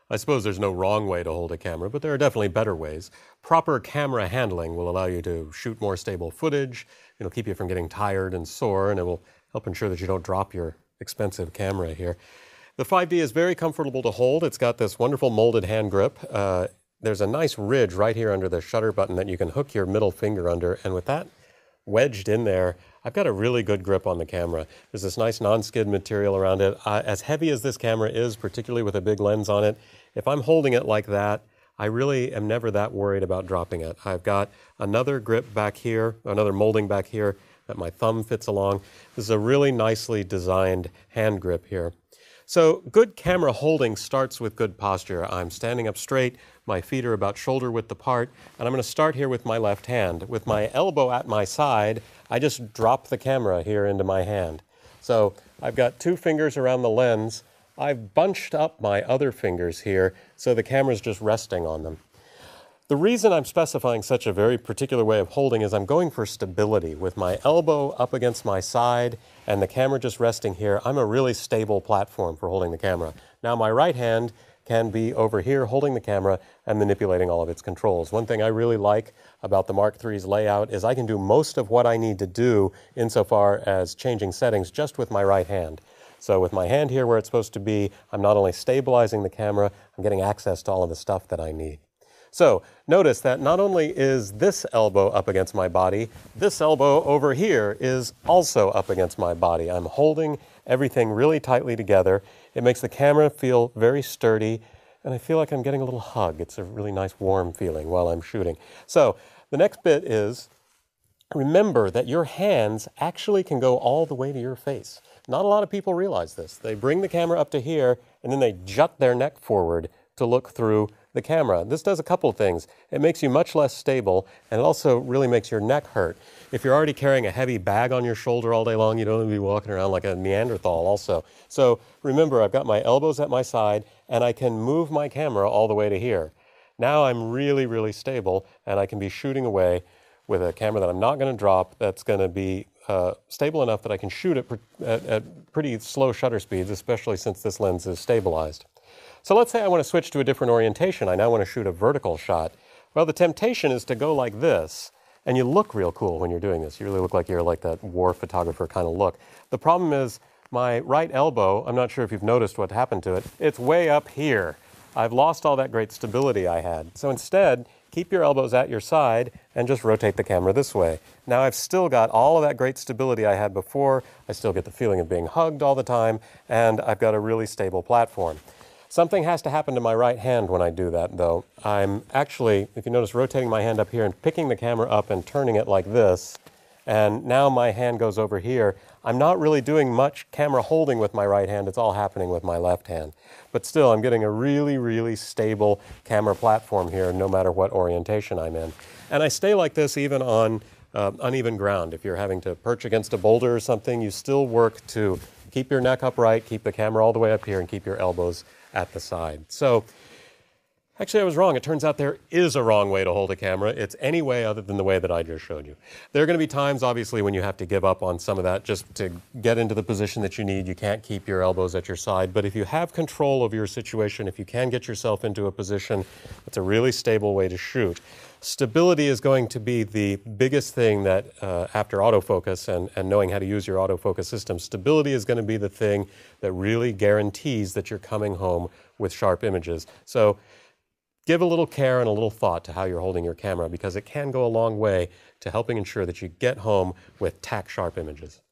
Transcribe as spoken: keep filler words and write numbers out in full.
I suppose there's no wrong way to hold a camera, but there are definitely better ways. Proper camera handling will allow you to shoot more stable footage. It'll keep you from getting tired and sore, and it will help ensure that you don't drop your expensive camera here. The five D is very comfortable to hold. It's got this wonderful molded hand grip. Uh, there's a nice ridge right here under the shutter button that you can hook your middle finger under, and with that wedged in there, I've got a really good grip on the camera. There's this nice non-skid material around it. Uh, as heavy as this camera is, particularly with a big lens on it, if I'm holding it like that, I really am never that worried about dropping it. I've got another grip back here, another molding back here that my thumb fits along. This is a really nicely designed hand grip here. So good camera holding starts with good posture. I'm standing up straight, my feet are about shoulder width apart, and I'm going to start here with my left hand. With my elbow at my side, I just drop the camera here into my hand. So I've got two fingers around the lens. I've bunched up my other fingers here so the camera's just resting on them. The reason I'm specifying such a very particular way of holding is I'm going for stability. With my elbow up against my side and the camera just resting here, I'm a really stable platform for holding the camera. Now my right hand can be over here holding the camera and manipulating all of its controls. One thing I really like about the Mark three's layout is I can do most of what I need to do insofar as changing settings just with my right hand. So with my hand here where it's supposed to be, I'm not only stabilizing the camera, I'm getting access to all of the stuff that I need. So notice that not only is this elbow up against my body, this elbow over here is also up against my body. I'm holding everything really tightly together. It makes the camera feel very sturdy, and I feel like I'm getting a little hug. It's a really nice warm feeling while I'm shooting. So the next bit is, remember that your hands actually can go all the way to your face. Not a lot of people realize this. They bring the camera up to here, and then they jut their neck forward to look through the camera. This does a couple of things. It makes you much less stable, and it also really makes your neck hurt. If you're already carrying a heavy bag on your shoulder all day long, you don't want to be walking around like a Neanderthal also. So remember, I've got my elbows at my side, and I can move my camera all the way to here. Now I'm really, really stable, and I can be shooting away with a camera that I'm not going to drop, that's going to be uh, stable enough that I can shoot it at, at pretty slow shutter speeds, especially since this lens is stabilized. So let's say I want to switch to a different orientation. I now want to shoot a vertical shot. Well, the temptation is to go like this, and you look real cool when you're doing this. You really look like you're like that war photographer kind of look. The problem is my right elbow, I'm not sure if you've noticed what happened to it, it's way up here. I've lost all that great stability I had. So instead, keep your elbows at your side and just rotate the camera this way. Now I've still got all of that great stability I had before. I still get the feeling of being hugged all the time, and I've got a really stable platform. Something has to happen to my right hand when I do that, though. I'm actually, if you notice, rotating my hand up here and picking the camera up and turning it like this, and now my hand goes over here. I'm not really doing much camera holding with my right hand. It's all happening with my left hand. But still, I'm getting a really, really stable camera platform here, no matter what orientation I'm in. And I stay like this even on uh, uneven ground. If you're having to perch against a boulder or something, you still work to keep your neck upright, keep the camera all the way up here, and keep your elbows at the side. So actually I was wrong. It turns out there is a wrong way to hold a camera. It's any way other than the way that I just showed you. There are going to be times, obviously, when you have to give up on some of that just to get into the position that you need. You can't keep your elbows at your side. But if you have control of your situation, if you can get yourself into a position, it's a really stable way to shoot. Stability is going to be the biggest thing that, uh, after autofocus and, and knowing how to use your autofocus system, stability is going to be the thing that really guarantees that you're coming home with sharp images. So give a little care and a little thought to how you're holding your camera, because it can go a long way to helping ensure that you get home with tack-sharp images.